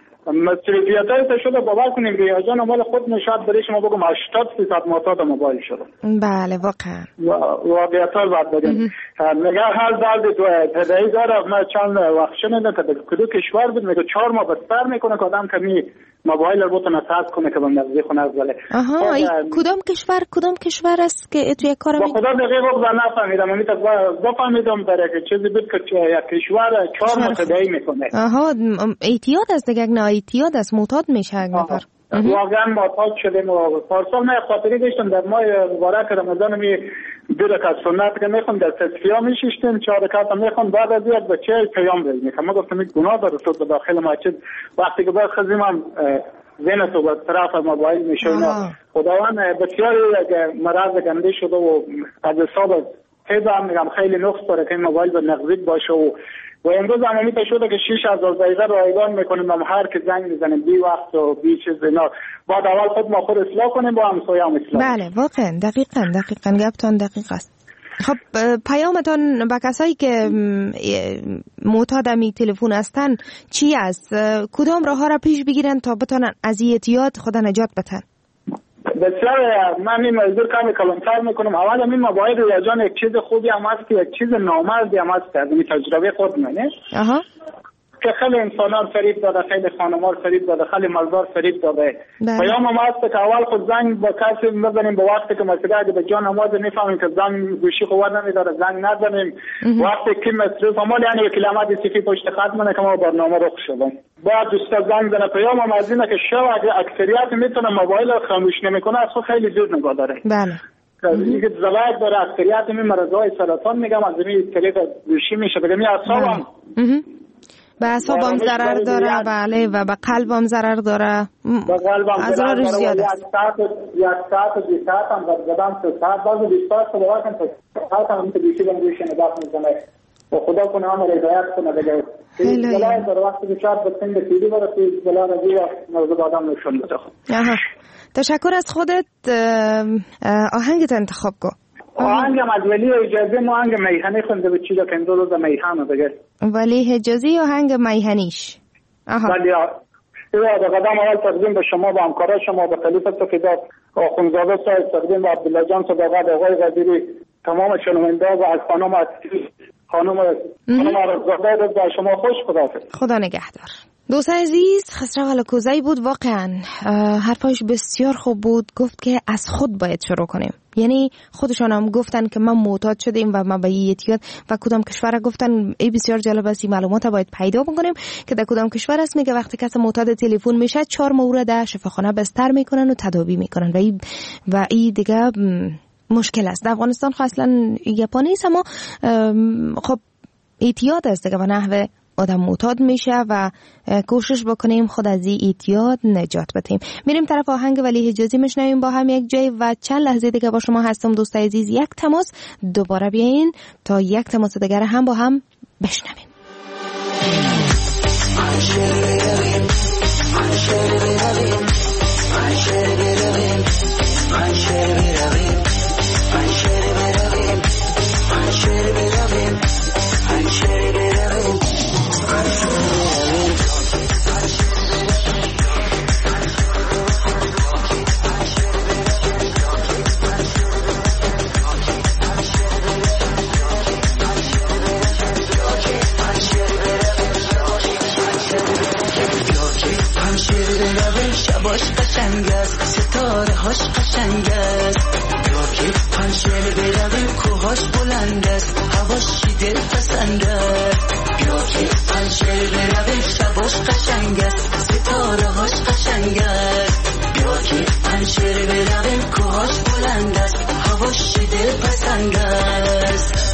مسئولیت های شده. باور کنیم ریا جان مال خود نشاد برای شما بگم هشتاد فیصد معتاد موبایل شده. بله واقعا واقعیت ها رو باید بگیم. میگه هر درد تو تدایی داره. من چند وقت شنیدم که کدو کشور بود میگه چهار ماه بستر میکنه که آدم کمی موبایل رو بتونه ساعت کنه که به مغزی خونه از بله. آها ای کدام کشور کدام کشور است که توی کار می با خدا دقیق بگم نفهمیدم. من تا بفهمیدم برای که چیزی بود که یک کشور چهار ماه تدایی میکنه. آها اعتیاد است دیگه، نه اعتیاد است، معتاد میشه یک نفر. واقعا معتاد شدیم و پارسال من خاطری داشتم در ماه مبارک رمضان می دو رکعت سنت که میخوام در تصفیه میشیشتیم، چهار رکعت میخوام بعد از یک بچه پیام بزنیم میخوام. من گفتم این گناه داره تو داخل مسجد وقتی که باید خزیم هم ذهن تو به طرف موبایل میشه. خداوند بسیار یک مرض گنده شده و از حساب پیدا هم میگم خیلی نقص داره که این موبایل به نقضیت باشه و و امروز هم امیده شده که شیش هزار دقیقه رایگان میکنیم هم هر که زنگ میزنیم بی وقت و بی چیز اینا. بعد اول خود ما خود اصلاح کنیم با همسایه هم اصلاح. بله واقعا دقیقاً دقیقاً گپتان دقیق است. خب پیامتان به کسایی که معتاد می تلفن هستن چی است؟ کدام راه ها را پیش بگیرن تا بتونن از اعتیاد خدا نجات بدن؟ بسیار من این موضوع کمی کلانتر میکنم. اول این موبایل رو جان یک چیز خوبی هم هست که یک چیز نامردی هم هست از این تجربه خود منه اها که خیلی انسانان فریب داده، خیلی خانم‌ها فریب داده، خیلی مردار فریب داده. پیام ما هست که اول خود زنگ با کسی بزنیم با وقتی که مثلا اگه به جان نماز نفهمیم که زنگ گوشی قوت نمیداره زنگ نزنیم. وقتی که مصرف ما یعنی یک کلمات صفی پشت خط منه که ما برنامه رخ شدم. بعد دوست زنگ زنه پیام ما از اینه که شب اگه اکثریت میتونه موبایل رو خاموش نمیکنه از خود خیلی دور نگاه داره. بله. دیگه زواج داره اکثریت می مرزهای سرطان میگم از این طریق گوشی میشه بگم می اعصابم به اعصاب هم ضرر داره، بله، و به قلب هم ضرر داره. به قلب هم ضرر داره. زیاد است. یک ساعت یک ساعت و دو ساعت هم بدن سه ساعت بعد بیست ساعت خدا واسه ساعت هم تو بیشتر میشه نگاه میکنه. و خدا کنه هم رضایت کنه دیگه. این در وقتی که شاید به سن پیری برسه بلا رضی موضوع آدم نشون بده. آها. تشکر از خودت. آهنگت انتخاب کن. آهنگ از ولی اجازی ما آهنگ میهنی خونده به چیزا که این دو روز میهنه دیگه. ولی حجازی یا آهنگ میهنیش؟ آها. ولی ایوا به قدم اول تقدیم به شما با همکارای شما با خلیفه فداد آخوندزاده صاحب، تقدیم به عبدالله جان صداقت، آقای قدیری، تمام شنونده و از خانم خانم خانم رضاقه رو با شما خوش خداحافظ. خدا نگهدار. دوست عزیز، خسرو علکوزی بود. واقعا حرفاش بسیار خوب بود. گفت که از خود باید شروع کنیم. یعنی خودشان هم گفتن که ما معتاد شدیم و ما به اعتیاد و کدام کشور گفتن ای بسیار جالب است، این معلومات باید پیدا بکنیم که در کدام کشور است. میگه وقتی کسی معتاد تلفن میشه چهار ماه را در شفاخانه بستر میکنن و تداوی میکنن و این و این دیگه مشکل است. در افغانستان خب اصلا یپانی است، اما خب اعتیاد است دیگه، به نحو آدم معتاد میشه و کوشش بکنیم خود از این اعتیاد نجات بدیم. میریم طرف آهنگ ولی حجازی میشنویم با هم یک جای و چند لحظه دیگه با شما هستم دوست عزیز. یک تماس دوباره بیاین تا یک تماس دیگر هم با هم بشنویم. شباش قشنگ است، ستاره هاش قشنگ است، یا که پنجره برویم کوهاش بلند است، هواش دل پسند است، یا که پنجره برویم شباش قشنگ است، ستاره هاش قشنگ است، یا که پنجره برویم کوهاش بلند است، هواش دل پسند است.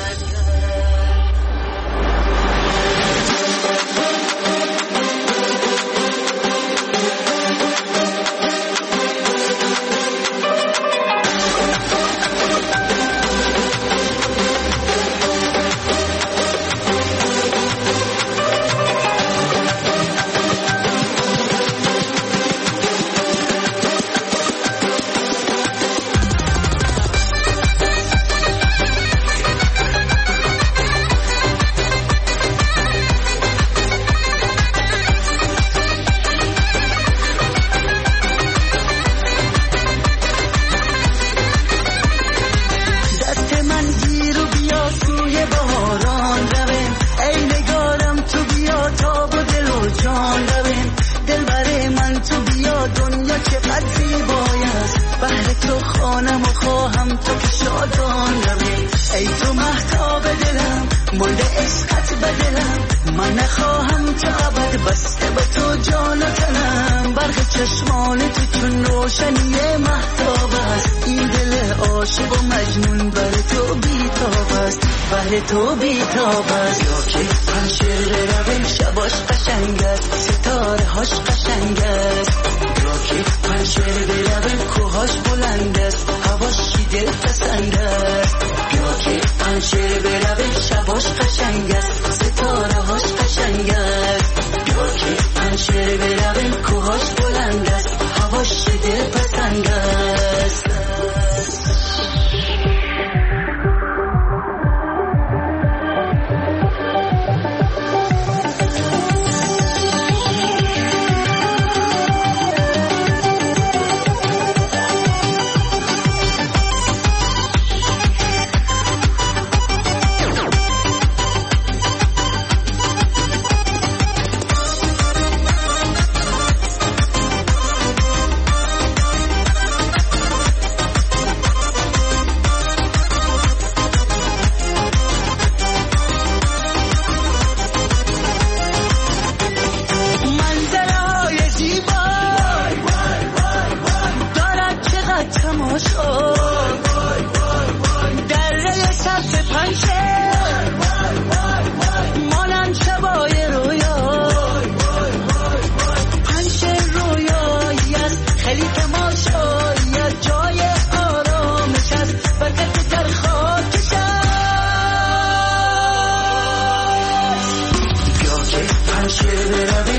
تو بیتاب است، یا که پنجره برویم شباش قشنگ است، ستاره هاش قشنگ است، یا که پنجره برویم کوهاش بلند است، هواش دل پسند است، یا که پنجره برویم شباش قشنگ است، ستاره هاش قشنگ است، یا که پنجره برویم کوهاش بلند است، هواش دل پسند است.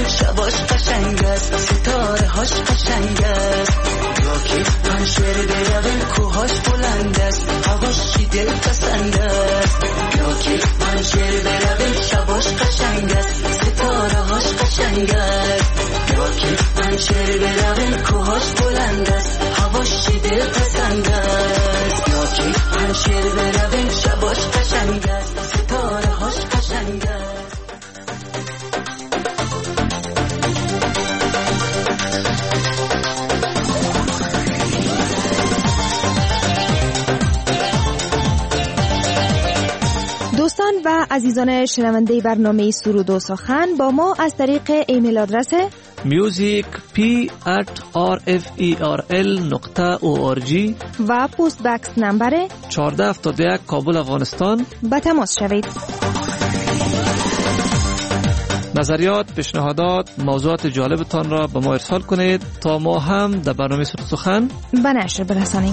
شباش قشنگ است ستاره هاش قشنگ است راکت پنشر برویم کوهاش بلند است هواش چی دل پسند است راکت پنشر برویم شباش قشنگ است ستاره هاش قشنگ است راکت پنشر برویم کوهاش بلند است هواش چی دل پسند است راکت پنشر برویم شباش قشنگ است ستاره هاش قشنگ است. دوستان و عزیزان شنونده برنامه سرود و سخن با ما از طریق ایمیل آدرس music p at r f e r l نقطه او آر جی و پست بکس نمبر چهارده هفتاد و یک کابل افغانستان به تماس شوید. نظریات، پیشنهادات، موضوعات جالبتان را به ما ارسال کنید تا ما هم در برنامه سرود و سخن به نشر برسانیم.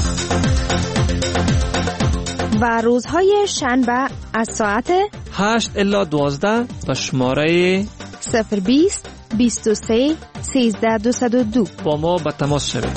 و روزهای شنبه از ساعت هشت الی دوازده و شماره صفر بیست بیست و سه سیزده دویست و دو با ما به تماس شوید.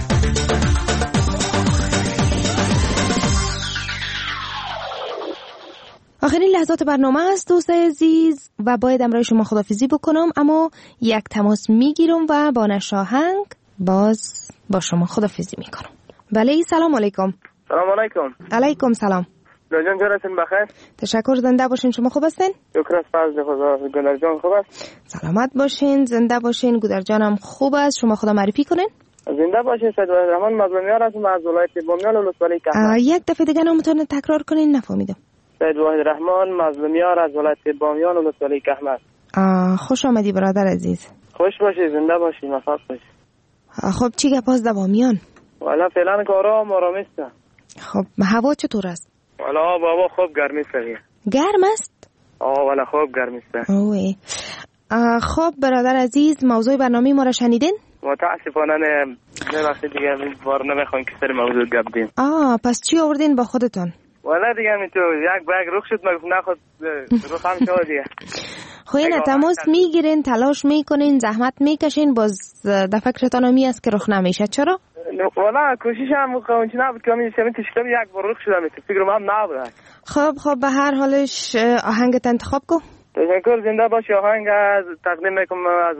آخرین لحظات برنامه است دوست عزیز و باید امروز شما خداحافظی بکنم، اما یک تماس میگیرم و با نشاهنگ باز با شما خداحافظی میکنم. بله سلام علیکم. سلام علیکم. علیکم سلام. جان جان هستین بخیر؟ تشکر، زنده باشین. شما خوب هستین؟ شکر از فضل خدا. گلر جان خوب است؟ سلامت باشین، زنده باشین. گودر جانم خوب است. شما خدا معرفی کنین. زنده باشین. سید رحمان مظلومیار هستم از ولایت بامیان ولسوالی کهمر. یک دفعه دیگه نامتون تکرار کنین، نفهمیدم. سید واحد رحمان مظلومیار از ولایت بامیان ولسوالی کهمر. خوش آمدی برادر عزیز. خوش باشی، زنده باشی، موفق باشی. خب چی گپاس در بامیان؟ والا فعلا کارا آرام است. خب هوا چطور است؟ والا بابا خوب گرمی است. گرم است؟ آه والا خوب گرمی است. اوه. خب برادر عزیز، موضوع برنامه ما را شنیدین؟ متاسفانه نه، نه وقتی دیگه بار نمیخوایم که سر موضوع گپ دیم. آه پس چی آوردین با خودتون؟ والا دیگه می تو یک بگ رخ شد مگه نخود رخ هم شد دیگه. خب این تماس میگیرین، تلاش میکنین، زحمت میکشین، باز در فکرتان می است که رخ نمیشه. چرا؟ والا کوشش هم اونچه نبود که من شمین تشکیل یک بار رخ شدم، فکرم هم نبود. خب خب به هر حالش آهنگت انتخاب کن. تشکر، زنده باشی. آهنگ از تقدیم میکنم از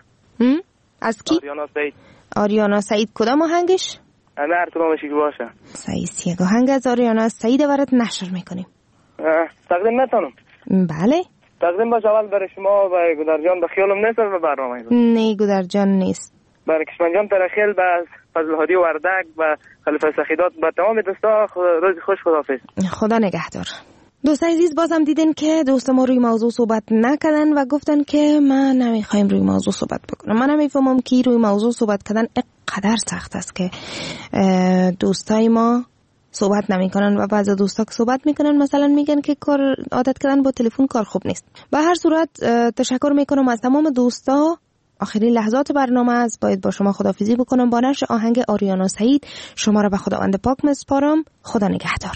از کی؟ آریانا سعید. آریانا سعید کدام آهنگش؟ همه هر طور باشی که باشه. سعید یک آهنگ از آریانا سعید برات نشر میکنیم. تقدیم نتونم؟ بله. تقدیم باشه اول برای شما و گودر جان، به خیالم نیست به برنامه. نه گودر جان نیست. برای کشمن جان ترخیل به فضل هادی وردک و خلیفه سخیدات و تمام دوستا روز خوش. خداحافظ. خدا نگهدار. دوستان عزیز بازم دیدین که دوست ما روی موضوع صحبت نکردن و گفتن که ما نمیخوایم روی موضوع صحبت بکنم. من نمیفهمم که روی موضوع صحبت کردن اینقدر سخت است که دوستای ما صحبت نمیکنن و بعضی دوستا که صحبت میکنن مثلا میگن که کار عادت کردن با تلفن کار خوب نیست. به هر صورت تشکر میکنم از تمام دوستا. آخرین لحظات برنامه است، باید با شما خداحافظی بکنم با نشر آهنگ آریانا سعید. شما را به خداوند پاک میسپارم. خدا نگهدار.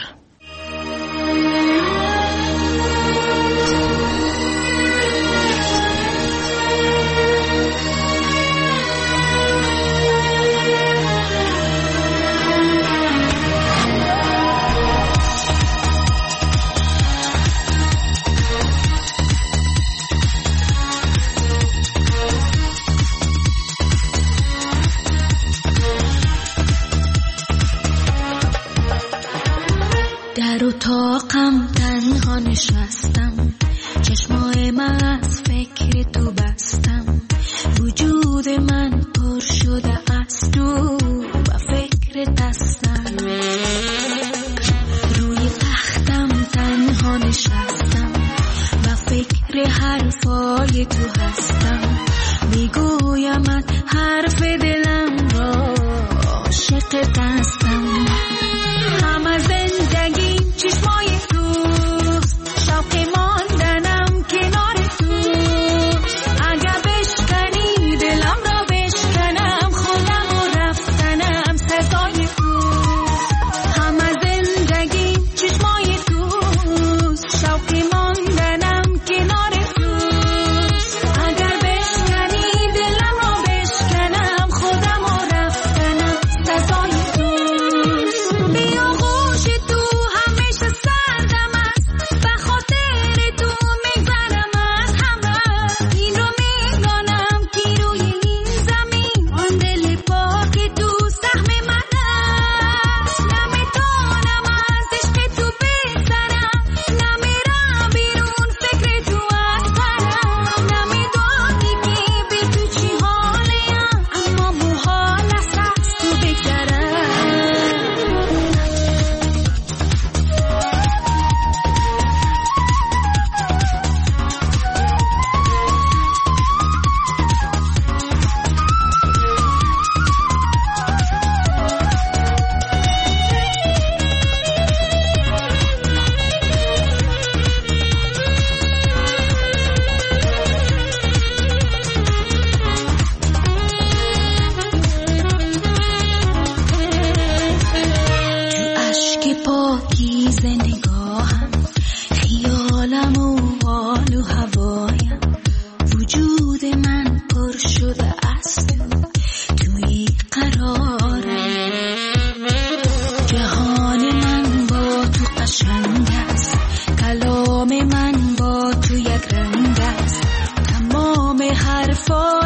در اتاقم تنها نشستم، چشمای من از فکر تو بستم، وجود من پر شده از تو و فکر دستم. روی تختم تنها نشستم و فکر حرفای تو هستم، میگویمت حرف دلم را عاشق دستم. همه زندگی چشمای توست، شوق ماندنم کنار تو. اگر بشکنی دلم را بشکنم، خودم و رفتنم سزای توست. همه زندگی چشمای توست، شوق ماندنم کنار توست. اگر بشکنی حرفا